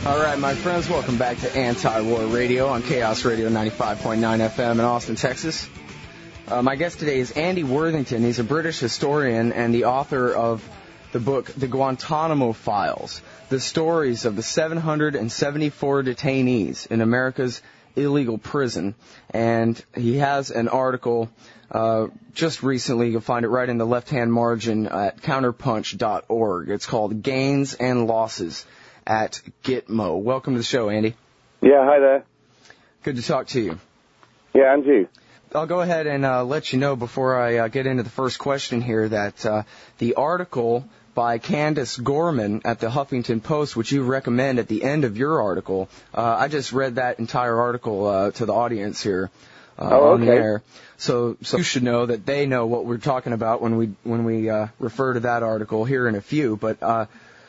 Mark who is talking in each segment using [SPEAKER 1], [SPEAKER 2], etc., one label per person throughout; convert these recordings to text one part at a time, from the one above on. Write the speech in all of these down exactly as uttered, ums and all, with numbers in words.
[SPEAKER 1] All right, my friends, welcome back to Anti-War Radio on Chaos Radio ninety-five point nine F M in Austin, Texas. Uh, my guest today is Andy Worthington. He's a British historian and the author of the book The Guantanamo Files, the stories of the seven hundred seventy-four detainees in America's illegal prison. And he has an article uh, just recently. You'll find it right in the left-hand margin at counterpunch dot org. It's called Gains and Losses at Gitmo. Welcome to the show, Andy.
[SPEAKER 2] Yeah, hi there.
[SPEAKER 1] Good to talk to you.
[SPEAKER 2] Yeah, and you.
[SPEAKER 1] I'll go ahead and uh, let you know before I uh, get into the first question here that uh, the article by Candace Gorman at the Huffington Post, which you recommend at the end of your article, uh, I just read that entire article uh, to the audience here uh,
[SPEAKER 2] oh,
[SPEAKER 1] on
[SPEAKER 2] okay.
[SPEAKER 1] the air. So, so you should know that they know what we're talking about when we when we uh, refer to that article here in a few. But uh,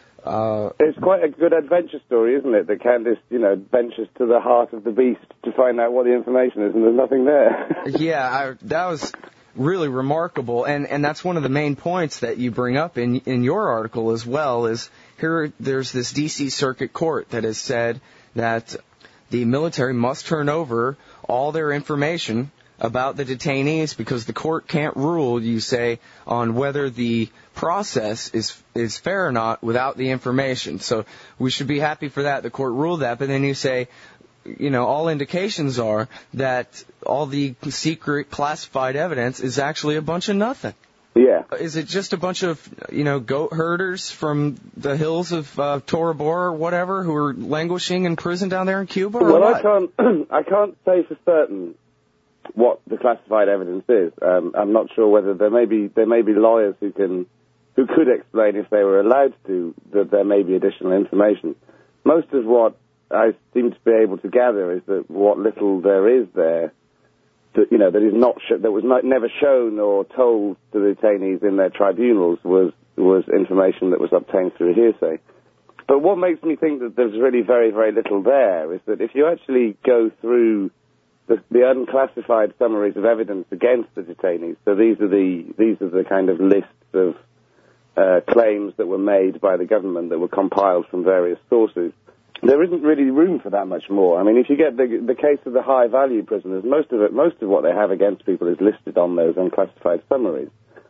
[SPEAKER 1] uh,
[SPEAKER 2] it's quite a good adventure story, isn't it? That Candace, you know, ventures to the heart of the beast to find out what the information is, and there's nothing there.
[SPEAKER 1] yeah, I, that was really remarkable, and and that's one of the main points that you bring up in in your article as well. Is here there's this D C Circuit Court that has said that the military must turn over all their information about the detainees because the court can't rule, you say, on whether the process is is fair or not without the information. So we should be happy for that. The court ruled that, but then you say, you know, all indications are that all the secret classified evidence is actually a bunch of nothing.
[SPEAKER 2] Yeah.
[SPEAKER 1] Is it just a bunch of, you know, goat herders from the hills of uh, Tora Bora or whatever who are languishing in prison down there in Cuba? Or
[SPEAKER 2] well,
[SPEAKER 1] what?
[SPEAKER 2] I can't I can't say for certain what the classified evidence is. Um, I'm not sure whether there may be there may be lawyers who can who could explain if they were allowed to that there may be additional information. Most of what I seem to be able to gather is that what little there is there, that, you know, that is not sh- that was not, never shown or told to the detainees in their tribunals was was information that was obtained through hearsay. But what makes me think that there's really very very little there is that if you actually go through The, the unclassified summaries of evidence against the detainees. So these are the these are the kind of lists of uh, claims that were made by the government that were compiled from various sources. There isn't really room for that much more. I mean, if you get the the case of the high value prisoners, most of it, most of what they have against people is listed on those unclassified summaries.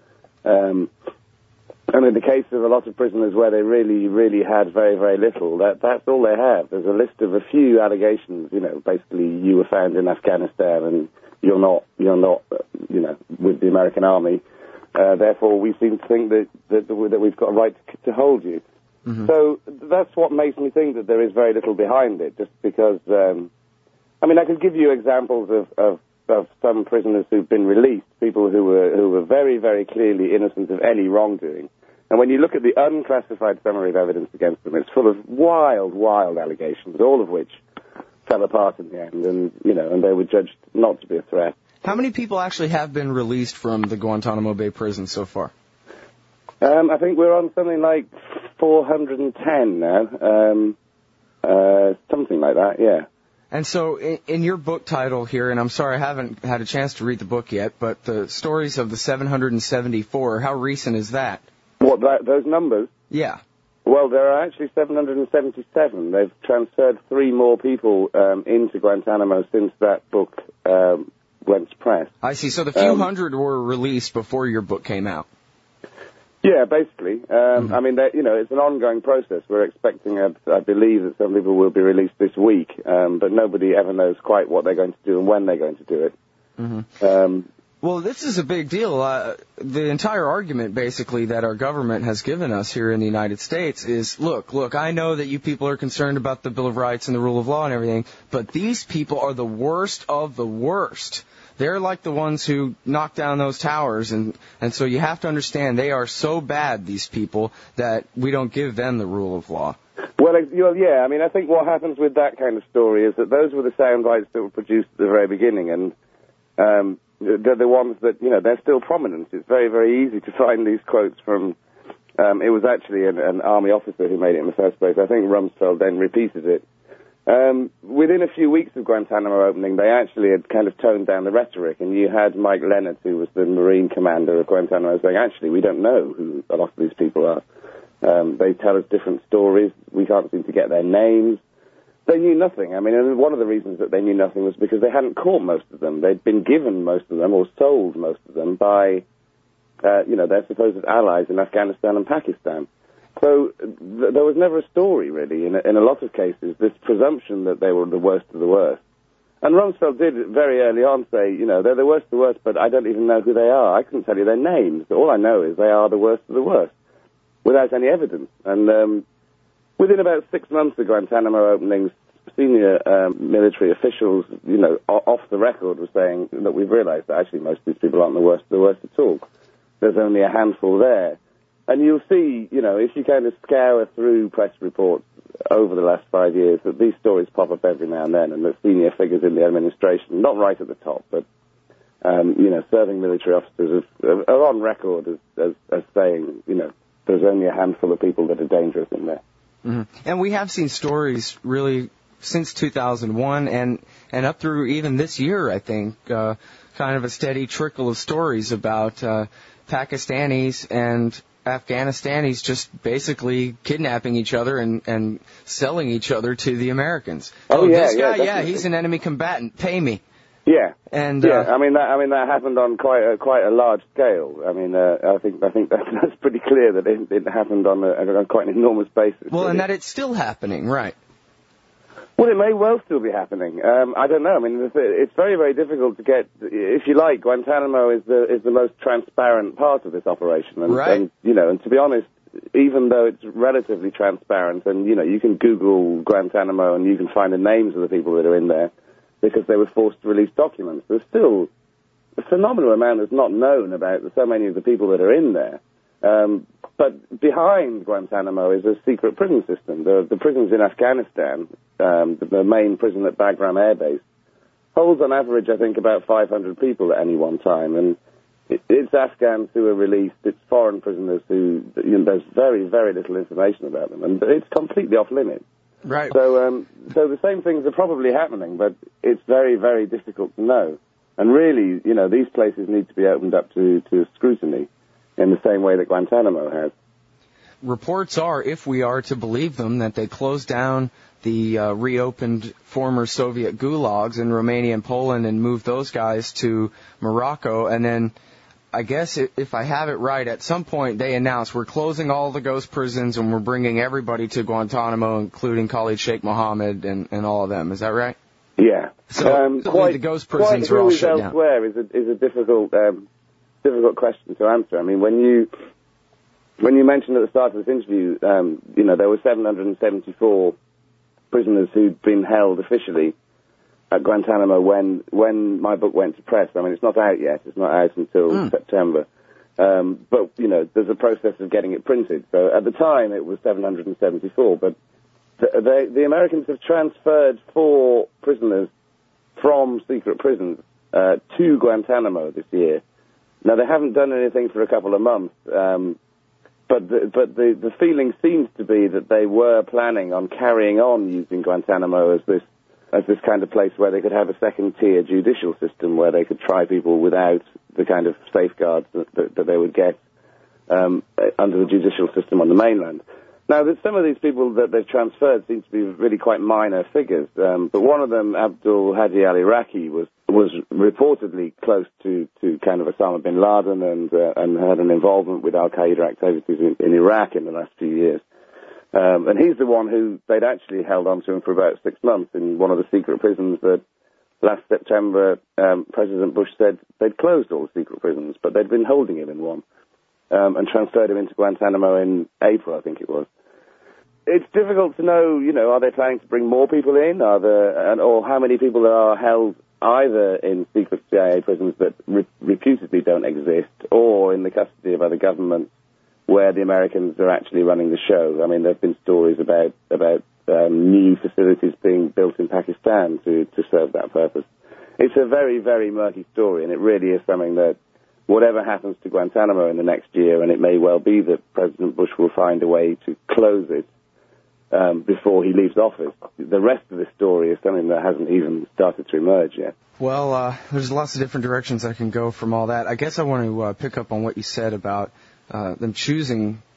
[SPEAKER 2] Um, and in the case of a lot of prisoners where they really, really had very, very little, that that's all they have. There's a list of a few allegations. You know, basically, you were found in Afghanistan and you're not, you're not, uh, you know, with the American army. Uh, therefore, we seem to think that that, that we've got a right to, to hold you. Mm-hmm. So that's what makes me think that there is very little behind it. Just because, um, I mean, I could give you examples of, of of some prisoners who've been released, people who were who were very, very clearly innocent of any wrongdoing. And when you look at the unclassified summary of evidence against them, it's full of wild, wild allegations, all of which fell apart in the end, and you know, and they were judged not to be a threat.
[SPEAKER 1] How many people actually have been released from the Guantanamo Bay prison so far?
[SPEAKER 2] Um, I think we're on something like four hundred ten now, um, uh, something like that, yeah.
[SPEAKER 1] And so in, in your book title here, and I'm sorry I haven't had a chance to read the book yet, but the stories of the seven hundred seventy-four, how recent is that?
[SPEAKER 2] What, that, those numbers?
[SPEAKER 1] Yeah.
[SPEAKER 2] Well, there are actually seven hundred seventy-seven. They've transferred three more people um, into Guantanamo since that book um, went to press.
[SPEAKER 1] I see. So the few
[SPEAKER 2] um,
[SPEAKER 1] hundred were released before your book came out.
[SPEAKER 2] Yeah, basically. Um,
[SPEAKER 1] mm-hmm.
[SPEAKER 2] I mean, you know, it's an ongoing process. We're expecting, a, I believe, that some people will be released this week, um, but nobody ever knows quite what they're going to do and when they're going to do it.
[SPEAKER 1] Mm-hmm.
[SPEAKER 2] Um,
[SPEAKER 1] well, this is a big deal. Uh, the entire argument, basically, that our government has given us here in the United States is, look, look, I know that you people are concerned about the Bill of Rights and the rule of law and everything, but these people are the worst of the worst. They're like the ones who knocked down those towers, and, and so you have to understand they are so bad, these people, that we don't give them the rule of law.
[SPEAKER 2] Well, yeah, I mean, I think what happens with that kind of story is that those were the sound bites that were produced at the very beginning, and um, they're the ones that, you know, they're still prominent. It's very, very easy to find these quotes from, um, it was actually an, an army officer who made it in the first place. I think Rumsfeld then repeated it. Um, within a few weeks of Guantanamo opening, they actually had kind of toned down the rhetoric, and you had Mike Leonard, who was the Marine commander of Guantanamo, saying, actually, we don't know who a lot of these people are. Um, they tell us different stories. We can't seem to get their names. they knew nothing. I mean, and one of the reasons that they knew nothing was because they hadn't caught most of them. They'd been given most of them or sold most of them by, uh, you know, their supposed allies in Afghanistan and Pakistan. So th- there was never a story, really, in a, in a lot of cases, this presumption that they were the worst of the worst. And Rumsfeld did very early on say, you know, they're the worst of the worst, but I don't even know who they are. I couldn't tell you their names. All I know is they are the worst of the worst, without any evidence. And um, within about six months of Guantanamo openings, senior um, military officials, you know, off the record were saying that we've realized that actually most of these people aren't the worst of the worst at all. There's only a handful there. And you'll see, you know, if you kind of scour through press reports over the last five years, that these stories pop up every now and then, and that senior figures in the administration, not right at the top, but, um, you know, serving military officers are, are on record as, as, as saying, you know, there's only a handful of people that are dangerous in there.
[SPEAKER 1] Mm-hmm. And we have seen stories really since two thousand one and, and up through even this year, I think, uh, kind of a steady trickle of stories about uh, Pakistanis and Afghanistanis just basically kidnapping each other and, and selling each other to the Americans.
[SPEAKER 2] Oh,
[SPEAKER 1] oh
[SPEAKER 2] yeah,
[SPEAKER 1] this guy,
[SPEAKER 2] yeah,
[SPEAKER 1] yeah, he's an enemy combatant. Pay me.
[SPEAKER 2] Yeah,
[SPEAKER 1] and
[SPEAKER 2] yeah.
[SPEAKER 1] Uh,
[SPEAKER 2] I mean, that, I mean that happened on quite a, quite a large scale. I mean, uh, I think I think that, that's pretty clear that it, it happened on, a, on quite an enormous basis.
[SPEAKER 1] Well,
[SPEAKER 2] really.
[SPEAKER 1] And that it's still happening, right?
[SPEAKER 2] Well, it may well still be happening. Um, I don't know. I mean, it's very, very difficult to get. If you like, Guantanamo is the is the most transparent part of this operation, and,
[SPEAKER 1] right.
[SPEAKER 2] and you know, and to be honest, even though it's relatively transparent, and you know, you can Google Guantanamo and you can find the names of the people that are in there because they were forced to release documents. There's still a phenomenal amount that's not known about so many of the people that are in there. Um, but behind Guantanamo is a secret prison system. The, the prisons in Afghanistan, um, the, the main prison at Bagram Air Base, holds on average, I think, about five hundred people at any one time. And it, it's Afghans who are released, it's foreign prisoners who, you know, there's very, very little information about them. And it's completely off limits.
[SPEAKER 1] Right.
[SPEAKER 2] So, um, so the same things are probably happening, but it's very, very difficult to know. And really, you know, these places need to be opened up to, to scrutiny in the same way that Guantanamo has.
[SPEAKER 1] Reports are, if we are to believe them, that they closed down the uh, reopened former Soviet gulags in Romania and Poland and moved those guys to Morocco. And then, I guess, if I have it right, at some point they announced we're closing all the ghost prisons and we're bringing everybody to Guantanamo, including Khalid Sheikh Mohammed and, and all of them. Is that right?
[SPEAKER 2] Yeah.
[SPEAKER 1] So
[SPEAKER 2] um, quite,
[SPEAKER 1] the ghost prisons
[SPEAKER 2] quite
[SPEAKER 1] are all
[SPEAKER 2] who is
[SPEAKER 1] shut
[SPEAKER 2] elsewhere
[SPEAKER 1] down.
[SPEAKER 2] Is a, is a difficult... Um, difficult question to answer. I mean, when you when you mentioned at the start of this interview, um, you know, there were seven hundred seventy-four prisoners who'd been held officially at Guantanamo when when my book went to press. I mean, it's not out yet. It's not out until mm. September. Um, but, you know, there's a process of getting it printed. So at the time, it was seven hundred seventy-four. But the, the, the Americans have transferred four prisoners from secret prisons uh, to Guantanamo this year. Now, they haven't done anything for a couple of months, um, but, the, but the, the feeling seems to be that they were planning on carrying on using Guantanamo as this as this kind of place where they could have a second-tier judicial system where they could try people without the kind of safeguards that, that, that they would get um, under the judicial system on the mainland. Now, some of these people that they've transferred seem to be really quite minor figures, um, but one of them, Abdul Hadi al-Iraqi, was was reportedly close to, to kind of Osama bin Laden and uh, and had an involvement with al-Qaeda activities in, in Iraq in the last few years. Um, and he's the one who they'd actually held on to him for about six months in one of the secret prisons that last September um, President Bush said they'd closed all the secret prisons, but they'd been holding him in one. Um, and transferred him into Guantanamo in April, I think it was. It's difficult to know, you know, are they planning to bring more people in? Are there, and, or how many people are held either in secret C I A prisons that re- reputedly don't exist, or in the custody of other governments where the Americans are actually running the show? I mean, there have been stories about, about um, new facilities being built in Pakistan to, to serve that purpose. It's a very, very murky story, and it really is something that whatever happens to Guantanamo in the next year, and it may well be that President Bush will find a way to close it um, before he leaves office. The rest of the story is something that hasn't even started to emerge yet.
[SPEAKER 1] Well, uh, there's lots of different directions I can go from all that. I guess I want to uh, pick up on what you said about uh, them choosing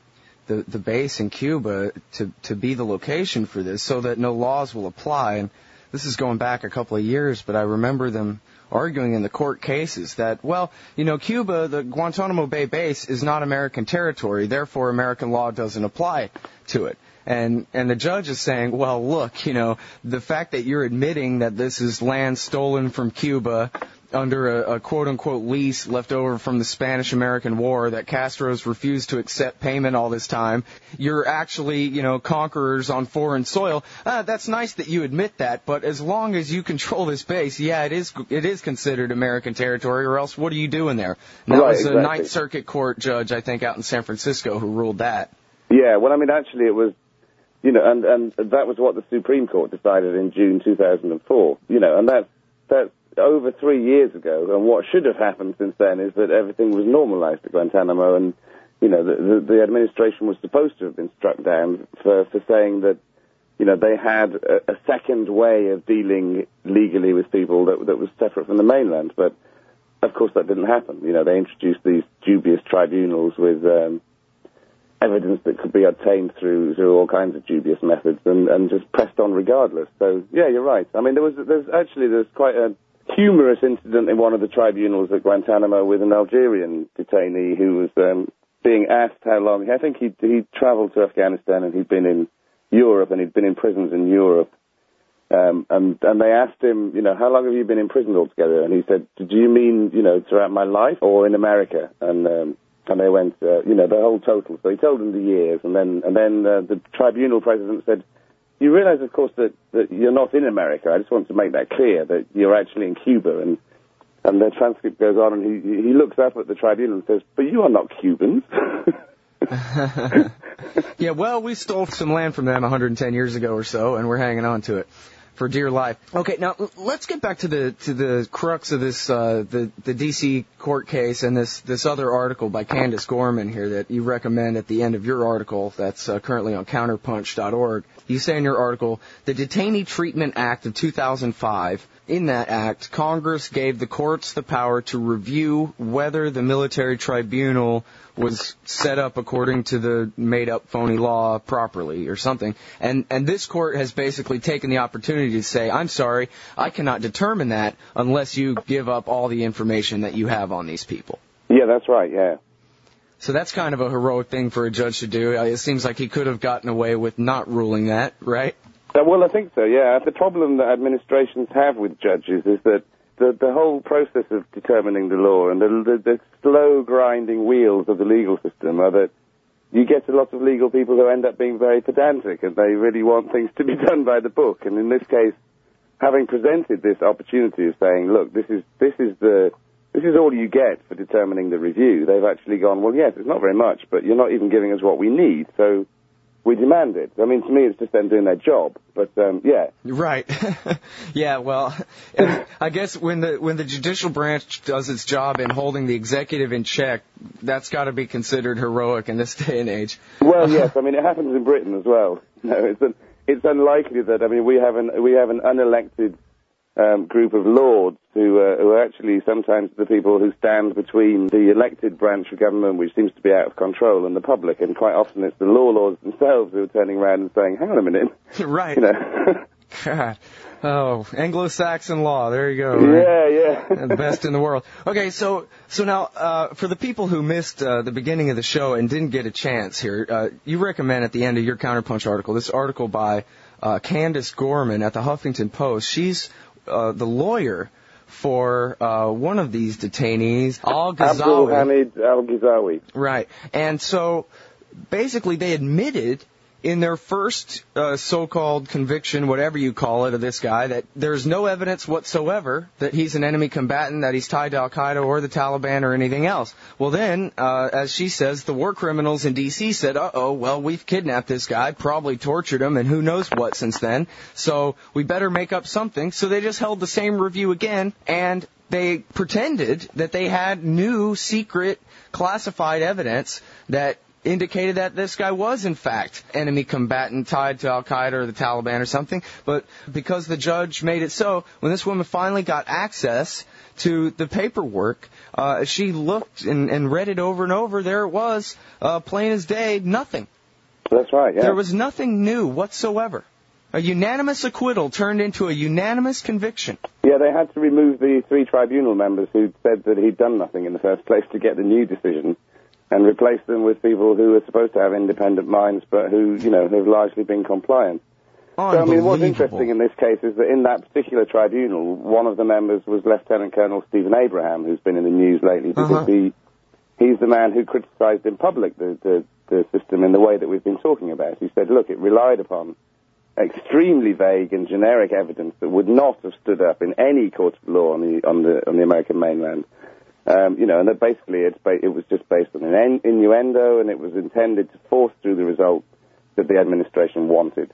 [SPEAKER 1] the, the base in Cuba to, to be the location for this so that no laws will apply. And this is going back a couple of years, but I remember them arguing in the court cases that, well, you know, Cuba, the Guantanamo Bay base is not American territory, therefore American law doesn't apply to it. And and the judge is saying, well, look, you know, the fact that you're admitting that this is land stolen from Cuba under a, a quote-unquote lease left over from the Spanish-American War that Castro's refused to accept payment all this time, you're actually, you know, conquerors on foreign soil. Uh, that's nice that you admit that, but as long as you control this base, yeah, it is it is considered American territory, or else what are you doing there? And that
[SPEAKER 2] right,
[SPEAKER 1] was
[SPEAKER 2] exactly.
[SPEAKER 1] a Ninth Circuit Court judge, I think, out in San Francisco who ruled that.
[SPEAKER 2] Yeah, well, I mean, actually, it was, you know, and, and that was what the Supreme Court decided in June two thousand four, you know, and that's, that's over three years ago, and what should have happened since then is that everything was normalized at Guantanamo, and, you know, the, the, the administration was supposed to have been struck down for, for saying that, you know, they had a, a second way of dealing legally with people that, that was separate from the mainland, but, of course, that didn't happen. You know, they introduced these dubious tribunals with um, evidence that could be obtained through through all kinds of dubious methods, and, and just pressed on regardless. So, yeah, you're right. I mean, there was there's actually there's quite a humorous incident in one of the tribunals at Guantanamo with an Algerian detainee who was um, being asked how long. I think he he travelled to Afghanistan and he'd been in Europe and he'd been in prisons in Europe. Um, and, and they asked him, you know, how long have you been in prison altogether? And he said, do you mean, you know, throughout my life or in America? And um, and they went, uh, you know, the whole total. So he told them the years. And then and then uh, the tribunal president said, you realize, of course, that, that you're not in America. I just want to make that clear, that you're actually in Cuba. And and the transcript goes on, and he he looks up at the tribunal and says, but you are not Cubans.
[SPEAKER 1] Yeah, well, we stole some land from them one hundred ten years ago or so, and we're hanging on to it for dear life. Okay, now let's get back to the to the crux of this uh, the the D C court case and this this other article by Candace Gorman here that you recommend at the end of your article that's uh, currently on counterpunch dot org. You say in your article, the Detainee Treatment Act of two thousand five. In that act, Congress gave the courts the power to review whether the military tribunal was set up according to the made-up phony law properly or something. And and this court has basically taken the opportunity to say, I'm sorry, I cannot determine that unless you give up all the information that you have on these people.
[SPEAKER 2] Yeah, that's right, yeah.
[SPEAKER 1] So that's kind of a heroic thing for a judge to do. It seems like he could have gotten away with not ruling that, right?
[SPEAKER 2] Uh, well, I think so, yeah. The problem that administrations have with judges is that the, the whole process of determining the law and the, the, the slow grinding wheels of the legal system are that you get a lot of legal people who end up being very pedantic and they really want things to be done by the book. And in this case, having presented this opportunity of saying, look, this is this is the this is all you get for determining the review, they've actually gone, well, yes, it's not very much, but you're not even giving us what we need, so we demand it. I mean, to me, it's just them doing their job. But um, yeah,
[SPEAKER 1] right. Yeah. Well, I guess when the when the judicial branch does its job in holding the executive in check, that's got to be considered heroic in this day and age.
[SPEAKER 2] Well, yes. I mean, it happens in Britain as well. No, it's an, it's unlikely that. I mean, we have an we have an unelected um, group of lords who uh, who are actually sometimes the people who stand between the elected branch of government, which seems to be out of control, and the public. And quite often it's the law lords themselves who are turning around and saying, hang on a minute.
[SPEAKER 1] Right.
[SPEAKER 2] You know.
[SPEAKER 1] God. Oh, Anglo-Saxon law. There you go. Right?
[SPEAKER 2] Yeah, yeah.
[SPEAKER 1] The best in the world. Okay, so so now, uh, for the people who missed uh, the beginning of the show and didn't get a chance here, uh, you recommend at the end of your Counterpunch article, this article by uh, Candace Gorman at the Huffington Post. She's uh, the lawyer for uh, one of these detainees, Al-Ghazawi.
[SPEAKER 2] Abdul Hamid Al-Ghazawi.
[SPEAKER 1] Right. And so basically they admitted in their first uh, so-called conviction, whatever you call it, of this guy, that there's no evidence whatsoever that he's an enemy combatant, that he's tied to Al-Qaeda or the Taliban or anything else. Well, then, uh, as she says, the war criminals in D C said, uh-oh, well, we've kidnapped this guy, probably tortured him, and who knows what since then, so we better make up something. So they just held the same review again, and they pretended that they had new, secret, classified evidence that indicated that this guy was, in fact, enemy combatant tied to Al-Qaeda or the Taliban or something. But because the judge made it so, when this woman finally got access to the paperwork, uh, she looked and, and read it over and over. There it was, uh, plain as day, nothing.
[SPEAKER 2] That's right, yeah.
[SPEAKER 1] There was nothing new whatsoever. A unanimous acquittal turned into a unanimous conviction.
[SPEAKER 2] Yeah, they had to remove the three tribunal members who said that he'd done nothing in the first place to get the new decision, and replace them with people who are supposed to have independent minds, but who, you know, have largely been compliant. So, I mean, what's interesting in this case is that in that particular tribunal, one of the members was Lieutenant Colonel Stephen Abraham, who's been in the news lately, because uh-huh. he, he's the man who criticized in public the, the, the system in the way that we've been talking about. He said, look, it relied upon extremely vague and generic evidence that would not have stood up in any court of law on the, on the, on the American mainland. Um, you know, and that basically it's ba- it was just based on an en- innuendo, and it was intended to force through the result that the administration wanted.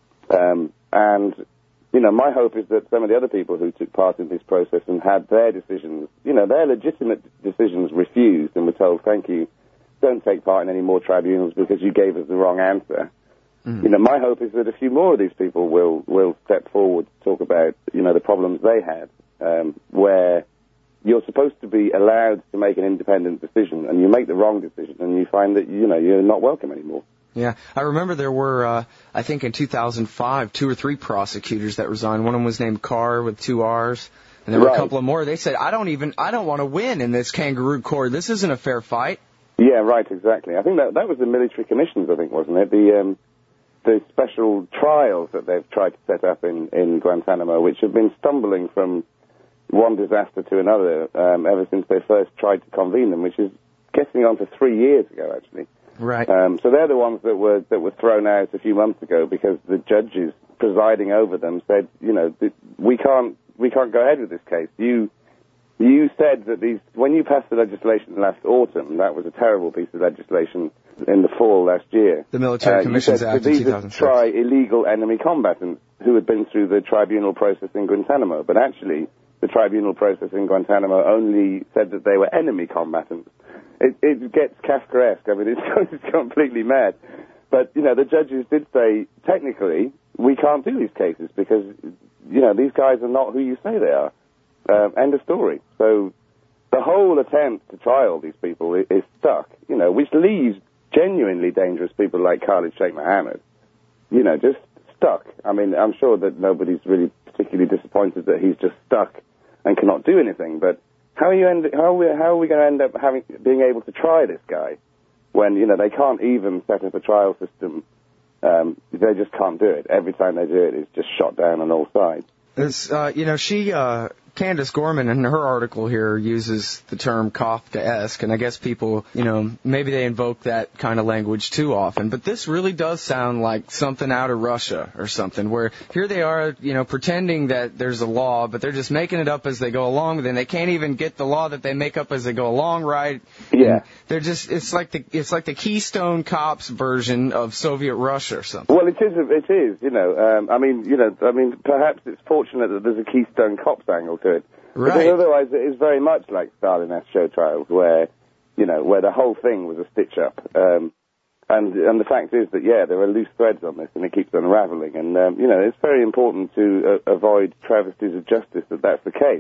[SPEAKER 2] Um, and, you know, my hope is that some of the other people who took part in this process and had their decisions, you know, their legitimate decisions refused and were told, thank you, don't take part in any more tribunals because you gave us the wrong answer. Mm. You know, my hope is that a few more of these people will, will step forward to talk about, you know, the problems they had, um, where you're supposed to be allowed to make an independent decision, and you make the wrong decision, and you find that, you know, you're not welcome anymore.
[SPEAKER 1] Yeah, I remember there were, uh, I think in two thousand five, two or three prosecutors that resigned. One of them was named Carr with two R's, and there were right. a couple of more. They said, I don't even, I don't want to win in this kangaroo court. This isn't a fair fight.
[SPEAKER 2] Yeah, right, exactly. I think that that was the military commissions, I think, wasn't it? The um, the special trials that they've tried to set up in, in Guantanamo, which have been stumbling from one disaster to another um, ever since they first tried to convene them, which is getting on for three years ago, actually.
[SPEAKER 1] Right.
[SPEAKER 2] Um, so they're the ones that were that were thrown out a few months ago because the judges presiding over them said, you know, we can't we can't go ahead with this case. You you said that these when you passed the legislation last autumn, that was a terrible piece of legislation in the fall last year.
[SPEAKER 1] The Military uh, Commissions Act
[SPEAKER 2] of
[SPEAKER 1] two thousand six.
[SPEAKER 2] Try illegal enemy combatants who had been through the tribunal process in Guantanamo, but actually the tribunal process in Guantanamo only said that they were enemy combatants. It, it gets Kafkaesque. I mean, it's, it's completely mad. But, you know, the judges did say, technically, we can't do these cases because, you know, these guys are not who you say they are. Um, end of story. So the whole attempt to try all these people is, is stuck, you know, which leaves genuinely dangerous people like Khalid Sheikh Mohammed, you know, just stuck. I mean, I'm sure that nobody's really particularly disappointed that he's just stuck and cannot do anything, but How are you end, how are we, how are we going to end up having being able to try this guy when, you know, they can't even set up a trial system? Um, they just can't do it. Every time they do it, it's just shot down on all sides.
[SPEAKER 1] It's, uh, you know, she, uh, Candace Gorman in her article here uses the term Kafkaesque, and I guess people, you know, maybe they invoke that kind of language too often, but this really does sound like something out of Russia or something, where here they are, you know, pretending that there's a law, but they're just making it up as they go along, then they can't even get the law that they make up as they go along right.
[SPEAKER 2] Yeah.
[SPEAKER 1] And they're just, it's like the, it's like the Keystone Cops version of Soviet Russia or something.
[SPEAKER 2] Well, it is, it is, you know, um, I mean, you know, I mean, perhaps it's fortunate that there's a Keystone Cops angle to it.
[SPEAKER 1] Right.
[SPEAKER 2] Because otherwise it is very much like Stalin-esque show trials where, you know, where the whole thing was a stitch-up. Um, and and the fact is that, yeah, there are loose threads on this and it keeps unraveling. And, um, you know, it's very important to uh, avoid travesties of justice that that's the case.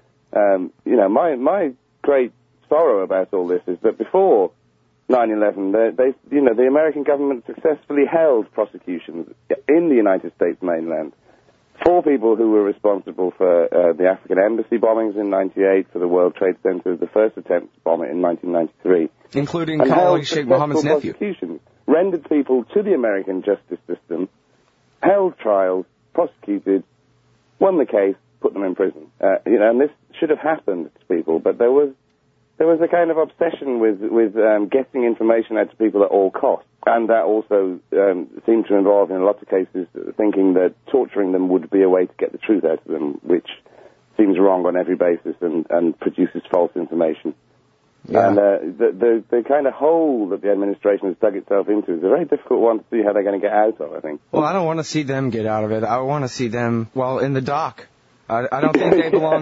[SPEAKER 2] Um, you know, my my great sorrow about all this is that before nine eleven, they, they, you know, the American government successfully held prosecutions in the United States mainland. Four people who were responsible for uh, the African embassy bombings in ninety-eight, for the World Trade Center, the first attempt to bomb it in nineteen ninety-three.
[SPEAKER 1] Including Khalid Sheikh Mohammed's nephew.
[SPEAKER 2] Prosecutions, rendered people to the American justice system, held trials, prosecuted, won the case, put them in prison. Uh, you know, and this should have happened to people, but there was there was a kind of obsession with, with um, getting information out to people at all costs. And that also um, seemed to involve, in a lot of cases, thinking that torturing them would be a way to get the truth out of them, which seems wrong on every basis and, and produces false information. Yeah. And uh, the, the, the kind of hole that the administration has dug itself into is a very difficult one to see how they're going to get out of, I think.
[SPEAKER 1] Well, I don't want to see them get out of it. I want to see them, well, in the dock. I, I don't think they belong...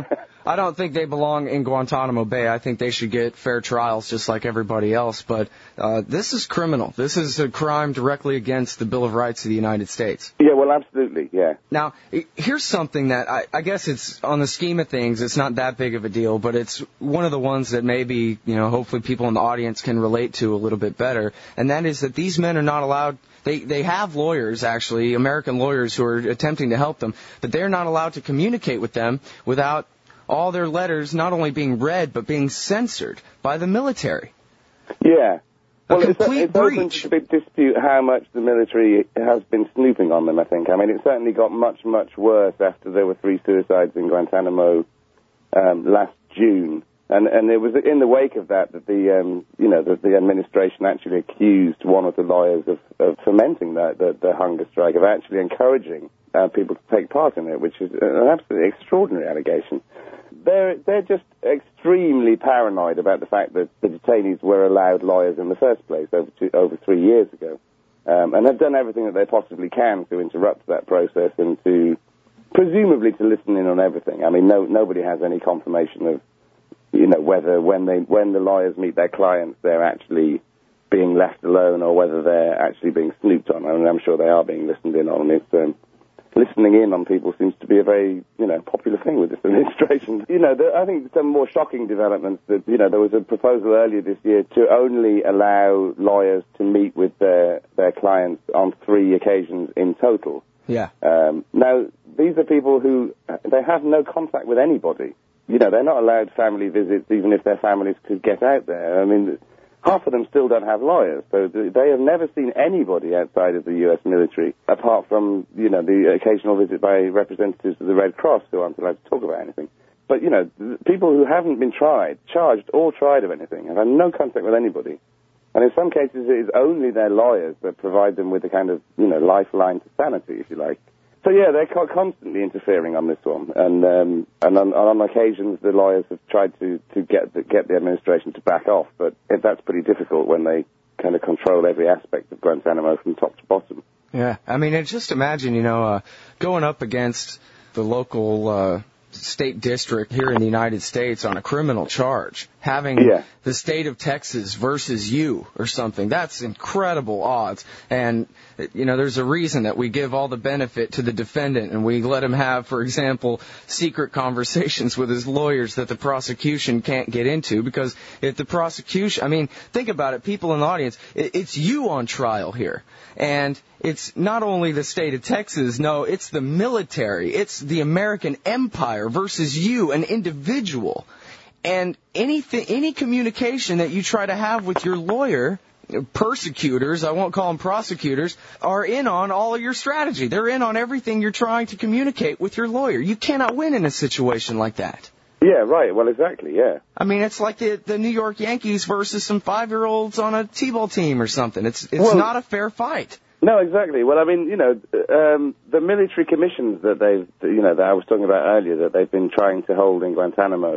[SPEAKER 1] I don't think they belong in Guantanamo Bay. I think they should get fair trials just like everybody else. But uh, this is criminal. This is a crime directly against the Bill of Rights of the United States.
[SPEAKER 2] Yeah, well, absolutely, yeah.
[SPEAKER 1] Now, here's something that I, I guess it's, on the scheme of things, it's not that big of a deal, but it's one of the ones that maybe, you know, hopefully people in the audience can relate to a little bit better. And that is that these men are not allowed, they, they have lawyers, actually, American lawyers who are attempting to help them, but they're not allowed to communicate with them without all their letters not only being read, but being censored by the military.
[SPEAKER 2] Yeah.
[SPEAKER 1] A
[SPEAKER 2] well,
[SPEAKER 1] complete
[SPEAKER 2] it's, it's
[SPEAKER 1] breach.
[SPEAKER 2] open to big dispute how much the military has been snooping on them, I think. I mean, it certainly got much, much worse after there were three suicides in Guantanamo um, last June. And and it was in the wake of that that the, um, you know, the, the administration actually accused one of the lawyers of, of fomenting the, the, the hunger strike, of actually encouraging uh, people to take part in it, which is an absolutely extraordinary allegation. They're, they're just extremely paranoid about the fact that the detainees were allowed lawyers in the first place over two, over three years ago, um, and have done everything that they possibly can to interrupt that process and to, presumably, to listen in on everything. I mean, no, nobody has any confirmation of, you know, whether when they when the lawyers meet their clients, they're actually being left alone or whether they're actually being snooped on. I mean, I'm sure they are being listened in on. It's, um, listening in on people seems to be a very, you know, popular thing with this administration. You know, the, I think some more shocking developments that, you know, there was a proposal earlier this year to only allow lawyers to meet with their, their clients on three occasions in total.
[SPEAKER 1] Yeah.
[SPEAKER 2] Um, now, these are people who, they have no contact with anybody. You know, they're not allowed family visits even if their families could get out there. I mean, half of them still don't have lawyers, so they have never seen anybody outside of the U S military, apart from, you know, the occasional visit by representatives of the Red Cross who aren't allowed to talk about anything. But, you know, people who haven't been tried, charged or tried of anything, have had no contact with anybody. And in some cases, it is only their lawyers that provide them with a kind of, you know, lifeline to sanity, if you like. So, yeah, they're constantly interfering on this one. And um, and on, on occasions, the lawyers have tried to, to get, the, get the administration to back off. But that's pretty difficult when they kind of control every aspect of Guantanamo from top to bottom.
[SPEAKER 1] Yeah. I mean, just imagine, you know, uh, going up against the local uh, state district here in the United States on a criminal charge, having
[SPEAKER 2] yeah.
[SPEAKER 1] the state of Texas versus you or something. That's incredible odds. And, you know, there's a reason that we give all the benefit to the defendant and we let him have, for example, secret conversations with his lawyers that the prosecution can't get into, because if the prosecution, I mean, think about it, people in the audience, it's you on trial here. And it's not only the state of Texas, no, it's the military, it's the American empire versus you, an individual. And anything, any communication that you try to have with your lawyer, persecutors, I won't call them prosecutors, are in on all of your strategy. They're in on everything you're trying to communicate with your lawyer. You cannot win in a situation like that.
[SPEAKER 2] Yeah, right. Well, exactly, yeah.
[SPEAKER 1] I mean, it's like the, the New York Yankees versus some five-year-olds on a T-ball team or something. It's it's
[SPEAKER 2] well,
[SPEAKER 1] not a fair fight.
[SPEAKER 2] No, exactly. Well, I mean, you know, um, the military commissions that they've, you know, that I was talking about earlier, that they've been trying to hold in Guantanamo,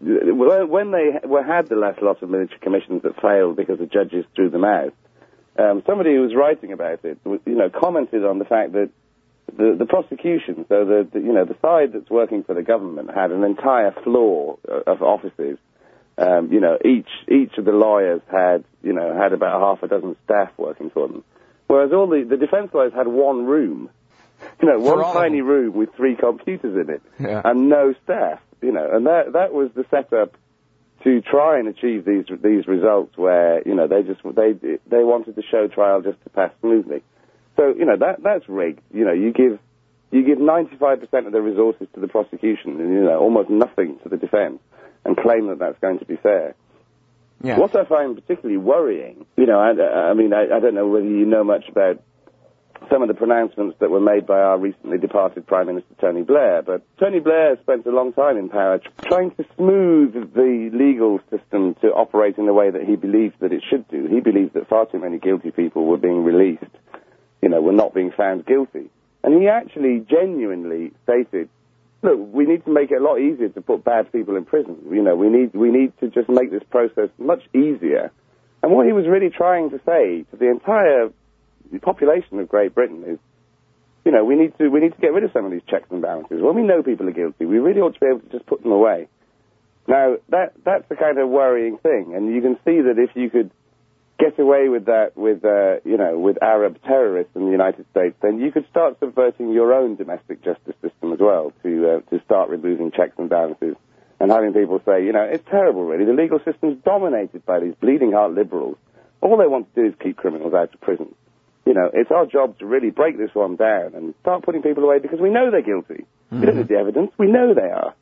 [SPEAKER 2] when they were, had the last lot of military commissions that failed because the judges threw them out, um, somebody who was writing about it, you know, commented on the fact that the, the prosecution, so the, the, you know, the side that's working for the government had an entire floor of offices. Um, you know, each each of the lawyers had, you know, had about half a dozen staff working for them. Whereas all the, the defense lawyers had one room, you know, one tiny room with three computers in it,
[SPEAKER 1] yeah.
[SPEAKER 2] and no staff, you know, and that that was the setup to try and achieve these these results where, you know, they just they they wanted the show trial just to pass smoothly. So, you know, that that's rigged. You know, you give you give ninety-five percent of the resources to the prosecution and, you know, almost nothing to the defense, and claim that that's going to be fair.
[SPEAKER 1] Yeah.
[SPEAKER 2] What I find particularly worrying, you know, I, I mean, I, I don't know whether you know much about some of the pronouncements that were made by our recently departed Prime Minister Tony Blair, but Tony Blair spent a long time in power trying to smooth the legal system to operate in the way that he believed that it should do. He believed that far too many guilty people were being released, you know, were not being found guilty. And he actually genuinely stated, look, we need to make it a lot easier to put bad people in prison. You know, we need we need to just make this process much easier. And what he was really trying to say to the entire population of Great Britain is, you know, we need to we need to get rid of some of these checks and balances. When we know people are guilty, we really ought to be able to just put them away. Now, that that's the kind of worrying thing, and you can see that if you could get away with that with, uh, you know, with Arab terrorists in the United States, then you could start subverting your own domestic justice system as well to uh, to start removing checks and balances and having people say, you know, it's terrible, really. The legal system's dominated by these bleeding heart liberals. All they want to do is keep criminals out of prison. You know, it's our job to really break this one down and start putting people away because we know they're guilty. Mm-hmm. We don't need the evidence. We know they are.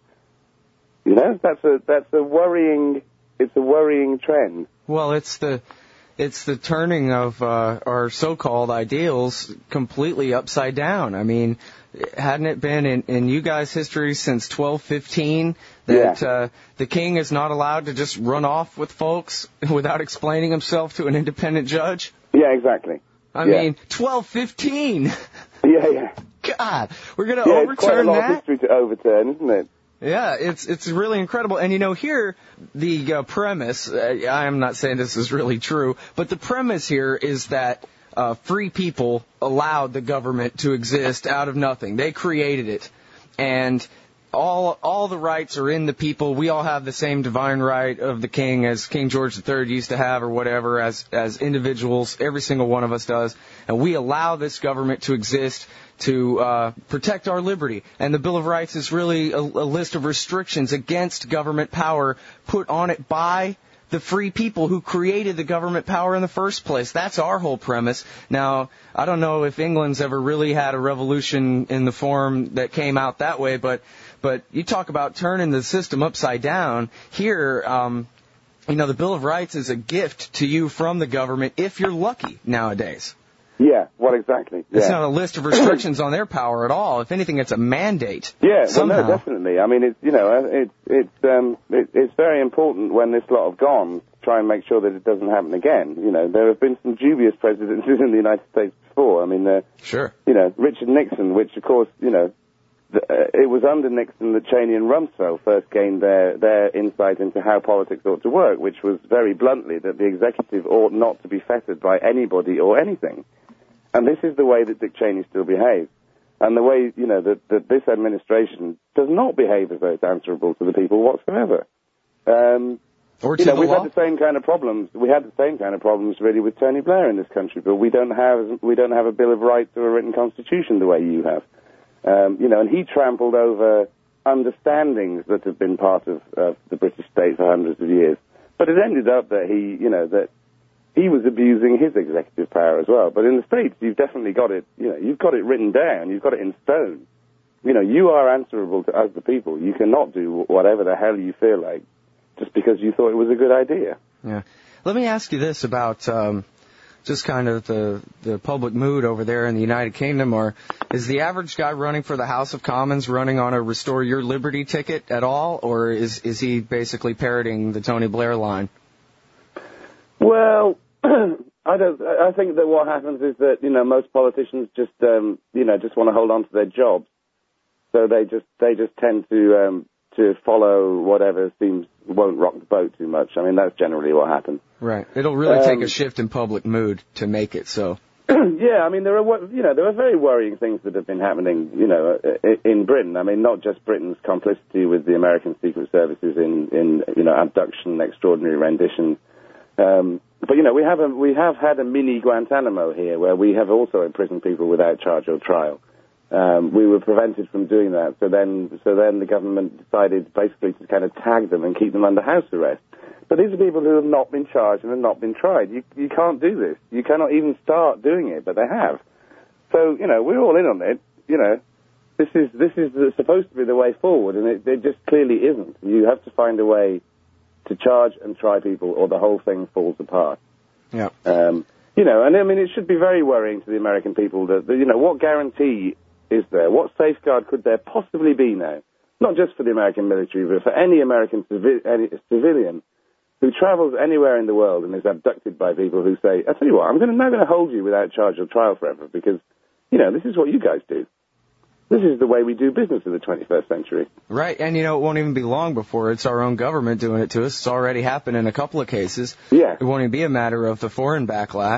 [SPEAKER 2] You know, that's a that's a worrying it's a worrying trend.
[SPEAKER 1] Well, it's the it's the turning of uh, our so-called ideals completely upside down. I mean, hadn't it been in, in you guys' history since twelve fifteen that
[SPEAKER 2] yeah.
[SPEAKER 1] uh, the king is not allowed to just run off with folks without explaining himself to an independent judge?
[SPEAKER 2] Yeah, exactly.
[SPEAKER 1] I
[SPEAKER 2] yeah.
[SPEAKER 1] mean, twelve fifteen.
[SPEAKER 2] Yeah, yeah.
[SPEAKER 1] God, we're going to
[SPEAKER 2] yeah,
[SPEAKER 1] overturn
[SPEAKER 2] it's quite a lot
[SPEAKER 1] that?
[SPEAKER 2] of history to overturn, isn't it?
[SPEAKER 1] Yeah, it's it's really incredible. And, you know, here, the uh, premise, uh, I am not saying this is really true, but the premise here is that uh, free people allowed the government to exist out of nothing. They created it. And all all the rights are in the people. We all have the same divine right of the king as King George the Third used to have or whatever as, as individuals. Every single one of us does. And we allow this government to exist to uh, protect our liberty. And the Bill of Rights is really a, a list of restrictions against government power put on it by the free people who created the government power in the first place. That's our whole premise. Now, I don't know if England's ever really had a revolution in the form that came out that way, but but you talk about turning the system upside down. Here, um, you know, the Bill of Rights is a gift to you from the government if you're lucky nowadays.
[SPEAKER 2] Yeah, well, exactly. Yeah.
[SPEAKER 1] It's not a list of restrictions on their power at all. If anything, it's a mandate.
[SPEAKER 2] Yeah,
[SPEAKER 1] somehow.
[SPEAKER 2] well, no, definitely. I mean, it's you know, it's it's um, it, it's very important when this lot have gone to try and make sure that it doesn't happen again. You know, there have been some dubious presidencies in the United States before. I mean, uh,
[SPEAKER 1] sure.
[SPEAKER 2] You know, Richard Nixon, which of course, you know, the, uh, it was under Nixon that Cheney and Rumsfeld first gained their their insight into how politics ought to work, which was very bluntly that the executive ought not to be fettered by anybody or anything. And this is the way that Dick Cheney still behaves. And the way, you know, that, that this administration does not behave as though it's answerable to the people whatsoever. Um,
[SPEAKER 1] or to
[SPEAKER 2] you know,
[SPEAKER 1] the
[SPEAKER 2] we've
[SPEAKER 1] law.
[SPEAKER 2] had the same kind of problems. We had the same kind of problems really with Tony Blair in this country, but we don't have we don't have a Bill of Rights or a written constitution the way you have. Um, you know, and he trampled over understandings that have been part of uh, the British state for hundreds of years. But it ended up that he, you know, that he was abusing his executive power as well. But in the States, you've definitely got it, you know, you've got it written down, you've got it in stone. You know, you are answerable to us, the people. You cannot do whatever the hell you feel like just because you thought it was a good idea.
[SPEAKER 1] Yeah. Let me ask you this about um, just kind of the, the public mood over there in the United Kingdom. Or is the average guy running for the House of Commons running on a Restore Your Liberty ticket at all? Or is, is he basically parroting the Tony Blair line?
[SPEAKER 2] Well, I don't. I think that what happens is that you know most politicians just um, you know just want to hold on to their jobs, so they just they just tend to um, to follow whatever seems won't rock the boat too much. I mean that's generally what happens.
[SPEAKER 1] Right. It'll really
[SPEAKER 2] um,
[SPEAKER 1] take a shift in public mood to make it so.
[SPEAKER 2] Yeah, I mean there are you know there are very worrying things that have been happening you know in Britain. I mean not just Britain's complicity with the American Secret Services in in you know abduction, extraordinary rendition. Um, but, you know, we have a, we have had a mini Guantanamo here where we have also imprisoned people without charge or trial. Um, we were prevented from doing that. So then, so then the government decided basically to kind of tag them and keep them under house arrest. But these are people who have not been charged and have not been tried. You, you can't do this. You cannot even start doing it, but they have. So, you know, we're all in on it. You know, this is, this is the, supposed to be the way forward, and it, it just clearly isn't. You have to find a way to charge and try people, or the whole thing falls apart.
[SPEAKER 1] Yeah.
[SPEAKER 2] Um, you know, and I mean, it should be very worrying to the American people that, that, you know, what guarantee is there? What safeguard could there possibly be now? Not just for the American military, but for any American civi- any civilian who travels anywhere in the world and is abducted by people who say, I tell you what, I'm gonna, now going to hold you without charge or trial forever because, you know, this is what you guys do. This is the way we do business in the twenty-first century.
[SPEAKER 1] Right, and you know, it won't even be long before it's our own government doing it to us. It's already happened in a couple of cases.
[SPEAKER 2] Yeah.
[SPEAKER 1] It won't even be a matter of the foreign backlash.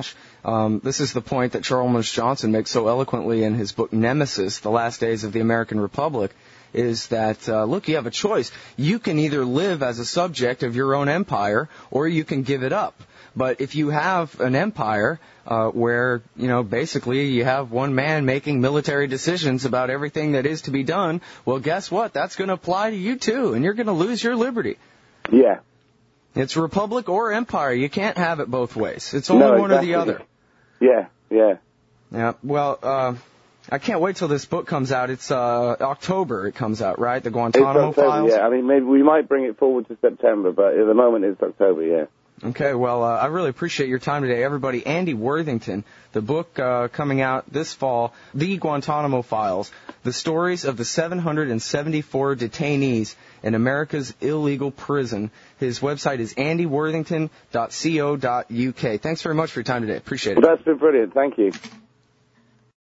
[SPEAKER 1] Um, this is the point that Chalmers Johnson makes so eloquently in his book Nemesis, The Last Days of the American Republic, is that, uh, look, you have a choice. You can either live as a subject of your own empire, or you can give it up. But if you have an empire uh, where, you know, basically you have one man making military decisions about everything that is to be done, well, guess what? That's going to apply to you, too, and you're going to lose your liberty.
[SPEAKER 2] Yeah.
[SPEAKER 1] It's republic or empire. You can't have it both ways. It's only
[SPEAKER 2] no,
[SPEAKER 1] one
[SPEAKER 2] exactly.
[SPEAKER 1] or the other.
[SPEAKER 2] Yeah, yeah.
[SPEAKER 1] Yeah, well, uh, I can't wait till this book comes out. It's uh, October it comes out, right? The Guantanamo
[SPEAKER 2] it's October,
[SPEAKER 1] Files?
[SPEAKER 2] Yeah, I mean, maybe we might bring it forward to September, but at the moment it's October, yeah.
[SPEAKER 1] Okay, well, uh, I really appreciate your time today, everybody. Andy Worthington, the book uh, coming out this fall, The Guantanamo Files, the stories of the seven hundred seventy-four detainees in America's illegal prison. His website is andy worthington dot co dot u k. Thanks very much for your time today. Appreciate it.
[SPEAKER 2] Well, that's been brilliant. Thank you.